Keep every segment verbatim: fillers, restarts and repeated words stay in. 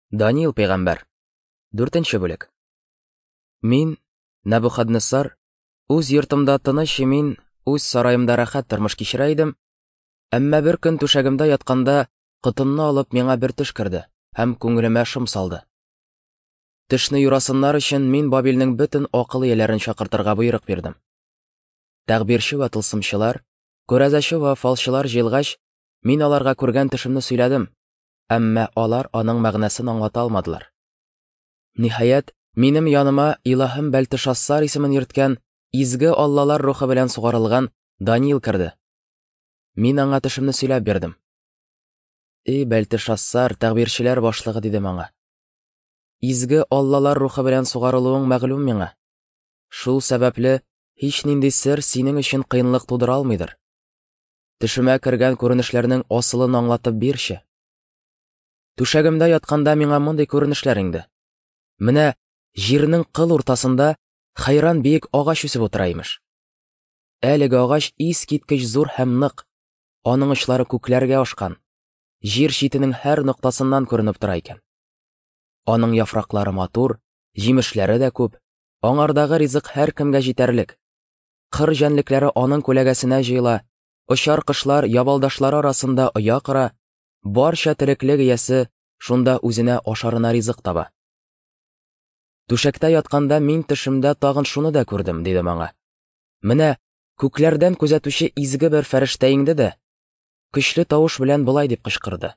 Даниил пәйгамбәр. Дүртенче бүлек. Мин, Нәбүхаднессар, үз йортымда тыныч мин, үз сарайымда рәхәт тормыш кичерә идем, әммә бер көн түшәгемдә ятканда кытымны алып миңа бер төш керде һәм күңелемә шом салды. Төшне юрасыннар өчен мин Бабилнең бөтен акыл ияләрен чакыртырга боерык бирдем. Тәгъбирче вә тылсымчылар, күрәзәче вә фалчылар җыелгач, мин аларга күргән төшемне сөйләдем, әммә алар аның мәгънәсен аңлата алмадылар. Ниһаять, минем яныма илаһым Бәлтешассар исемен йөрткән, изге аллалар рухы белән сугарылган Даниил керде. Мин аңа төшемне сөйләп бирдем. «И Бәлтешассар, тәгъбирчеләр башлыгы», — дидем аңа. «Изге аллалар рухы белән сугарылуың мәгълүм миңа. Шул сәбәпле һич нинди сер синең өчен кыенлык тудыра алмыйдыр. Төшемә кергән күренешләрнең асылын аңлатып бирче». Түшәгемдә ятканда миңа мондый күренешләр инде. Менә җирнең кыл уртасында хайран биек агач үсеп утыра имеш. Әлеге агач ис киткеч зур һәм нык, аның очлары күкләргә ашкан, җир читенең һәр ноктасыннан күренеп тора икән. Аның яфраклары матур, җимешләре дә күп, аңардагы ризык һәр кемгә җитәрлек. Кыр җәнлекләре аның күләгәсенә җыела, очар кошлар ябалдашлары арасында оя кыра, барча тереклек иясе шунда үзенә ашарына ризык таба. Түшәктә ятканда мин төшемдә тагын шуны да күрдем, дидем аңа. Менә күкләрдән күзәтүче изге бер фәрештә инде дә, көчле тавыш белән болай дип кычкырды.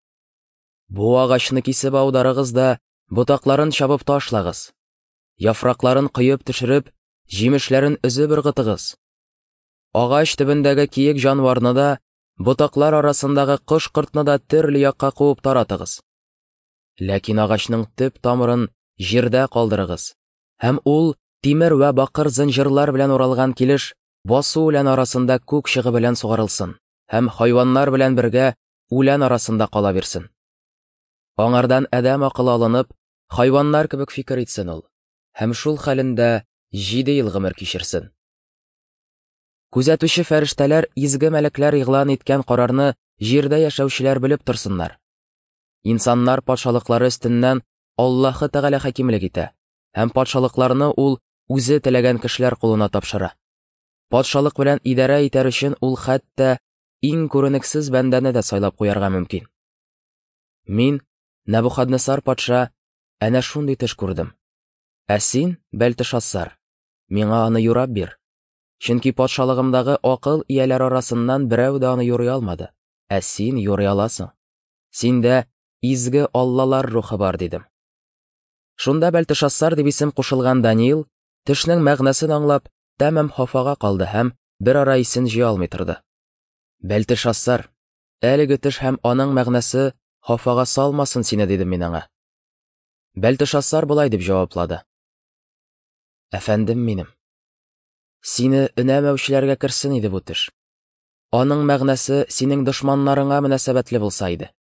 «Бу агачны кисеп аударыгыз да, ботакларын чабып ташлагыз. Яфракларын кыеп төшереп, җимешләрен өзеп ыргытыгыз. Агач төбендәге киек җанварны да, ботаклар арасындагы кош-кортны да төрле якка куып таратыгыз. Ләкин агачның төп тамырын җирдә калдырыгыз, һәм ул тимер вә бакыр зинҗирлар белән уралган килеш басу үлән арасында күк чыгы белән сугарылсын, һәм хайваннар белән бергә үлән арасында кала бирсен. Аңардан әдәм акылы алынып, хайваннар кебек фикер итсен ул, һәм шул хәлендә җиде ел гомер кичерсен. Күзәтүче фәрештәләр изге мәләкләр игълан иткән карарны җирдә яшәүчеләр белеп торсыннар. Инсаннар патшалыклары өстеннән Аллаһы Тәгалә хакимлек итә, һәм патшалыкларны ул үзе теләгән кешеләр кулына тапшыра. Патшалык белән идарә итәр өчен ул хәтта иң күренексез бәндәне дә сайлап куярга мөмкин. Мин, Нәбүхаднессар патша, әнә шундый төш күрдем. Ә син, Бәлтешассар, миңа аны юрап бир. Чөнки патшалыгымдагы акыл ияләр арасыннан берәү дә аны юрый алмады, ә син юрый аласың. Синдә изге аллалар рухы бар, дидем. Шунда Бәлтешассар дип исем кушылган Даниил төшнең мәгънәсен аңлап, тәмам хафага калды һәм бер ара исен җыя алмый торды. Бәлтешассар, әлеге төш һәм аның мәгънәсе хафага салмасын сине, дидем мин аңа. Бәлтешассар болай дип җаваплады. Әфәндем минем, сине өнәмәүчеләргә керсен иде бу төш. Аның мәгънәсе синең дошманнарыңа мөнәсәбәтле булса иде.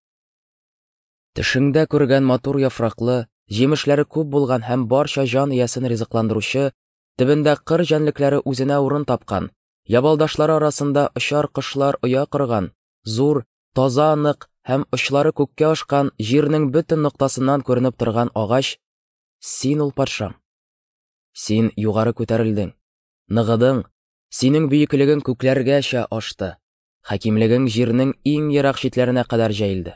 Төшеңдә күргән матур яфраклы, җимешләре күп булган һәм барча җан иясен ризыкландыручы, төбендә кыр җәнлекләре үзенә урын тапкан, ябалдашлары арасында очар кошлар оя кырган, зур, таза нык һәм очлары күккә ашкан җирнең бөтен ноктасыннан күренеп торган агач, син ул патшам. Син югары күтәрелдең, ныгыдың, синең бөеклегең күкләргәчә ашты, хакимлегең җирнең иң ерак читләренә кадәр җәелде.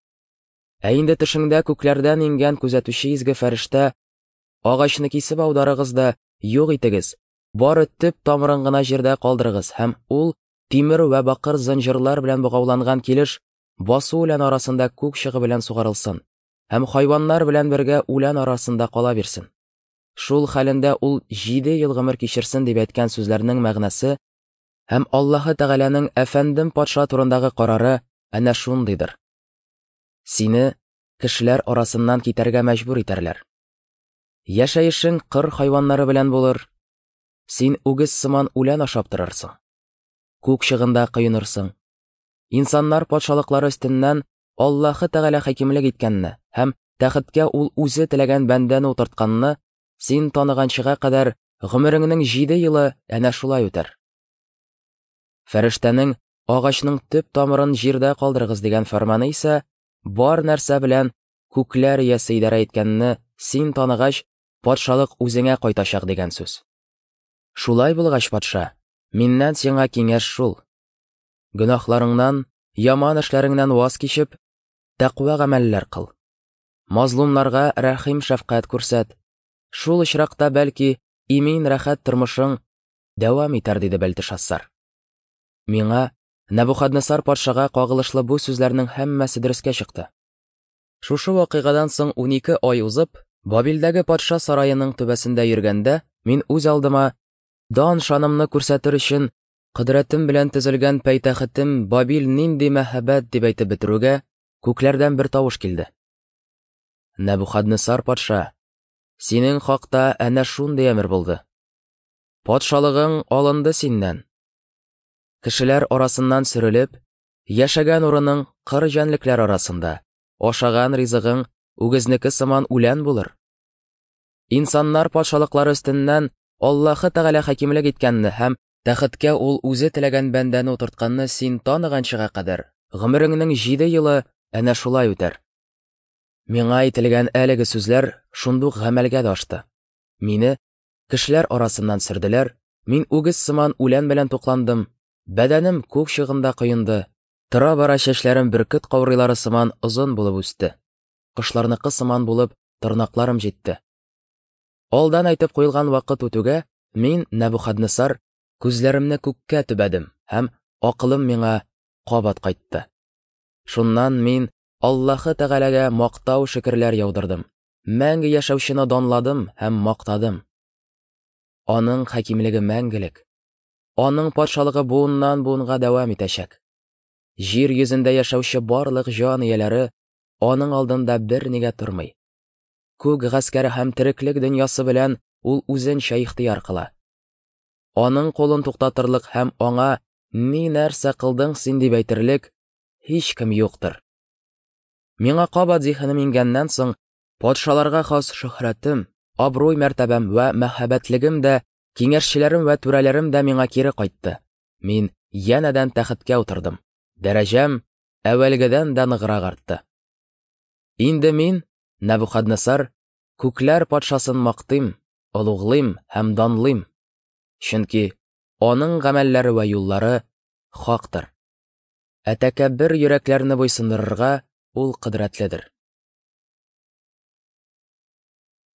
Ә инде төшеңдә күкләрдән иңгән күзәтүче изге фәрештә, агачны кисеп аударыгыз да юк итегез, бары төп тамырын гына җирдә калдырыгыз, һәм ул тимер вә бакыр зинҗирлар белән богауланган килеш басу үлән арасында күк чыгы белән сугарылсын, һәм хайваннар белән бергә үлән арасында кала бирсен. Шул хәлендә ул җиде ел гомер кичерсен дип әйткән сүзләрнең мәгънәсе һәм Аллаһы Тәгаләнең әфәндем патша турындагы карары әнә шундыйдыр. Сине кешеләр арасыннан китәргә мәҗбүр итәрләр. Яшәешең кыр хайваннары белән булыр. Син үгез сыман үлән ашап торырсың. Күк чыгында кыйнырсың. Инсаннар патшалыклары өстеннән Аллаһы Тәгалә хакимлек иткәнне һәм тәхеткә ул үзе теләгән бәндәне утыртканны син таныганчыга кадәр гомереңнең җиде елы әнә шулай үтәр. Фәрештәнең агачның төп тамырын җирдә калдырыгыз дигән фәрманы исә бар нәрсә белән күкләр иясе идарә иткәнне син таныгач, патшалык үзеңә кайтачак дигән сүз. Шулай булгач, патша, миннән сиңа киңәш шул. Гөнаһларыңнан, яман эшләреңнән ваз кичеп, тәкъва гамәлләр кыл. Мазлумнарга рәхим шәфкать күрсәт. Шул очракта бәлки имин рәхәт тормышың дәвам итәр, диде Бәлтешассар. Миңа Нәбүхаднесар патшага кагылышлы бу сүзләрнең һәммәсе дөрескә чыкты. Шушы вакыйгадан соң унике ай узып, Бабилдәге патша сараеның түбәсендә йөргәндә, мин үз алдыма дан шанымны күрсәтер өчен кыдрәтем белән төзелгән пәйтәхетем Бабил нинди мәһабәт дип әйтеп бетерүгә, күкләрдән бер тавыш килде. Нәбүхаднесар патша, синең хакта әнә шундый әмер булды. Патшалыгың алынды синнән. Кешеләр арасыннан сөрелеп, яшәгән урының кыр җәнлекләр арасында, ашаган ризыгың үгезнеке сыман үлән булыр. Инсаннар патшалыклары өстеннән Аллаһы Тәгалә хакимлек иткәнне һәм тәхеткә ул үзе теләгән бәндәне утыртканны син таныганчыга кадәр гомереңнең җиде елы әнә шулай үтәр. Миңа әйтелгән әлеге сүзләр шундук гамәлгә дә ашты. Мине кешеләр арасыннан сөрделәр, мин үгез сыман үлән белән тукландым, бәдәнем күк чыгында коенды, тыра-бара чәчләрем бөркет каурыйлары сыман озын булып үсте. Кошларныкы сыман булып тырнакларым җитте. Алдан әйтеп куелган вакыт үтүгә, мин, Нәбүхаднесар, күзләремне күккә төбәдем һәм акылым миңа кабат кайтты. Шуннан мин Аллаһы Тәгаләгә мактау шикерләр яудырдым, мәңге яшәүчене данладым һәм мактадым. Аның хакимлеге мәңгелек. Аның патшалыгы буыннан буынга дәвам итәчәк. Җир йөзендә яшәүче барлык җан ияләре аның алдында бер нигә тормый. Күк гаскәре һәм тереклек дөньясы белән ул үзенчә ихтыяр кыла. Аның кулын туктатырлык һәм аңа ни нәрсә кылдың син дип әйтерлек һич кем юктыр. Миңа кабат зиһенем ингәннән соң, патшаларга хас шөһрәтем, абруй мәртәбәм вә мәһабәтлегем дә, киңәшчеләрем вә түрәләрем дә миңа кире кайтты. Мин янәдән тәхеткә утырдым. Дәрәҗәм әвәлгедән дә ныграк артты. Инде мин, Нәбүхаднесар, күкләр патшасын мактыйм, олуглыйм һәм данлыйм. Чөнки аның гамәлләре вә юллары хактыр. Ә тәкәббер йөрәкләрне буйсындырырга ул кыдрәтледер.